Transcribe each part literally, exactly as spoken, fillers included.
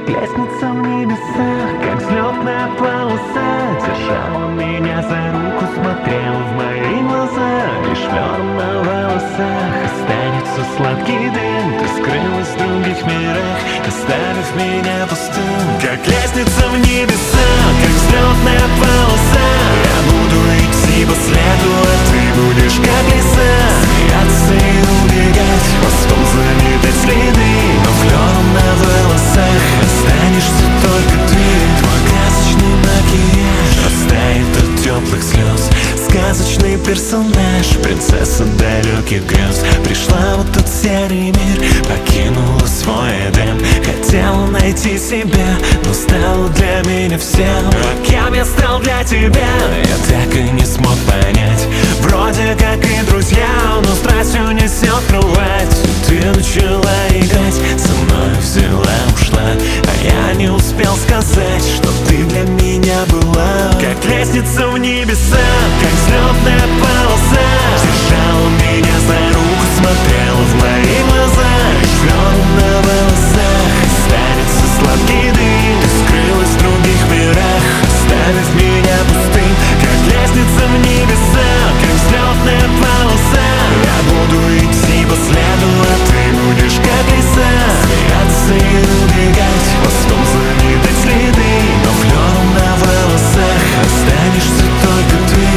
как лестница в небесах, как взлетная полоса. Держала меня за руку, смотрела в мои глаза. Лишь ворон на волосах останется сладкий дым. Ты скрылась в других мирах, оставив меня пустым. Как лестница в небеса, как взлетная полоса. Я буду идти по следу, а ты будешь как лиса. Смеяться и убегать, хвостом заметать следы. Но флёром на волосах останешься только ты. Твой красочный макияж растает от теплых слез. Сказочный персонаж, принцесса далеких грез. Пришла в этот серый мир, покинула свой Эдем. Хотела найти себя, но стала для меня всем. А кем я стал для тебя, я так и не смог понять. Вроде как и друзья, но страстью несет кровать. Ты начала играть, со мной взяла, ушла. А я не успел сказать, что ты для меня была. Как лестница в небеса, как взлетная полоса. Держала меня за руку, смотрела в мои глаза. Лишь ворон на волосах останется сладкий дым. Ты скрылась в других мирах, оставив меня пустым. Как лестница в небеса, как взлетная полоса. Я буду идти по следу, а ты будешь как лиса. Смеяться и убегать, хвостом заметать следы. Но флёром на волосах останешься только ты.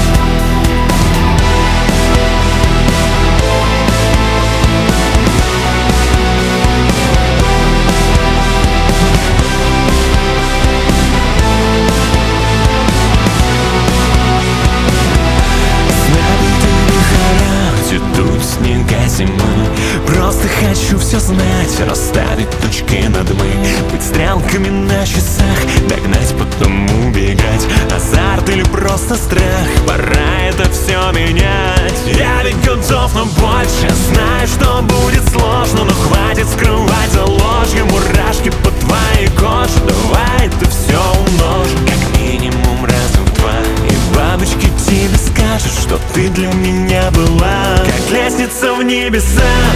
Идут снега зимы. Просто хочу все знать, расставить точки над «мы». Быть стрелками на часах, догнать, потом убегать. Азарт или просто страх, пора это все менять. Я ведь готов, но больше знаю, что будет сложно. Но хватит скрывать за ложью мурашки по твоей коже. Давай это все умножим, как минимум раза в два. И бабочки тебе скажут, что ты для меня была. Как лестница в небеса,